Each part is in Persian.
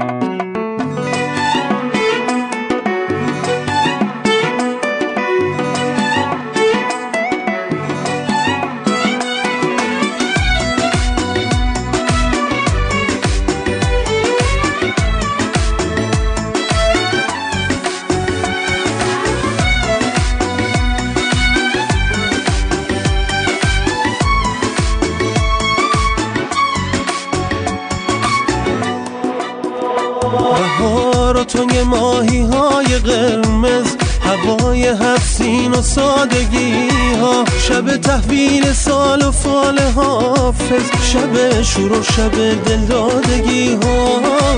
بهار و توی ماهی های قرمز، هوای هفسین و سادگی ها، شب تحویل سال و فال حافظ، شب شور و شب دلدادگی ها.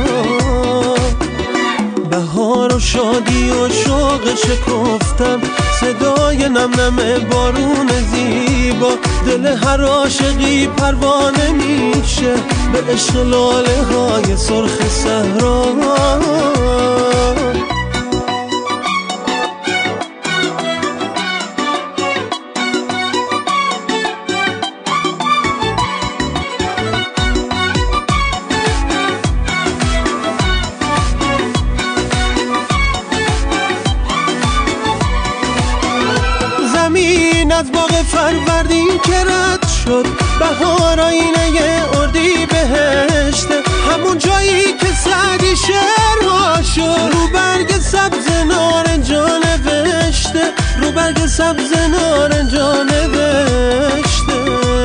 بهار و شادی و شوق شکفتن، صدای نم نم بارون زیبا، دل هر عاشقی پروانه میشه به عشق لاله های سرخ صحرا. زمین از باغ فروردین که رد شد، بهار آینه اردی بهشته، همون جایی که سعدی شعرها شد، رو برگ سبز نارنجا نوشته، رو برگ سبز نارنجا نوشته.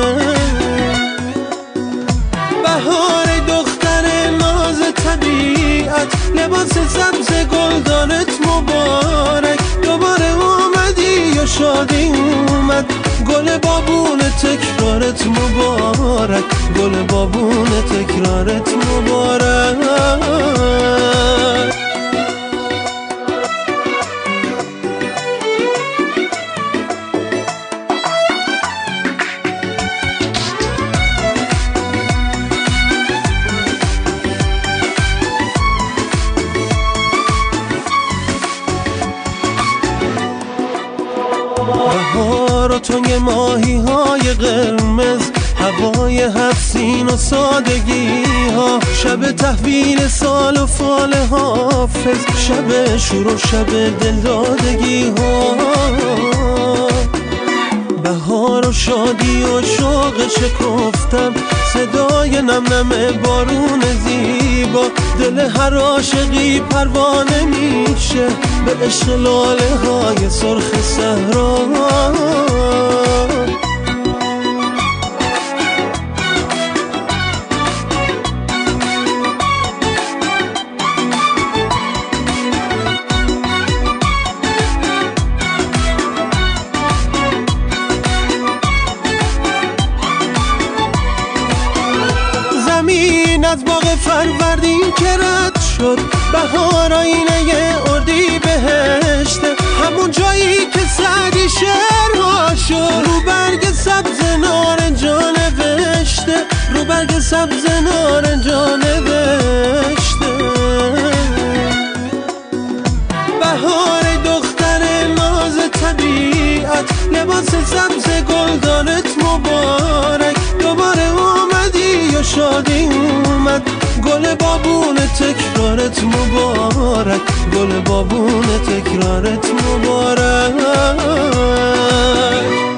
بهار دختر ناز طبیعت، لباس سبز گلدانت مبارک، دوباره اومدی یا شادی اومد، گل بابون تکرارت مبارک، گل بابون تکرارت مبارک. بهار و توی ماهی های قرمز، هوای هفسین و سادگی ها، شب تحویل سال و فال حافظ، شب شور و شب دلدادگی ها. بهار و شادی و شوق شکفتن، صدای نم نم بارون زیبا، دل هر عاشقی پروانه میشه به عشق لاله های سرخ صحرا. زمین از باغ فروردین که رد شد، بهار آینه اردی بهشته، همون جایی که سعدی شعرها شد، رو برگ سبز نارنجا نوشته، رو برگ سبز نارنجا نوشته. بهار دختر ناز طبیعت، لباس سبز گلدانت مبارک، دوباره اومدی یا شادی اومد، گل بابون تکرارت مبارک، گل بابون تکرارت مبارک.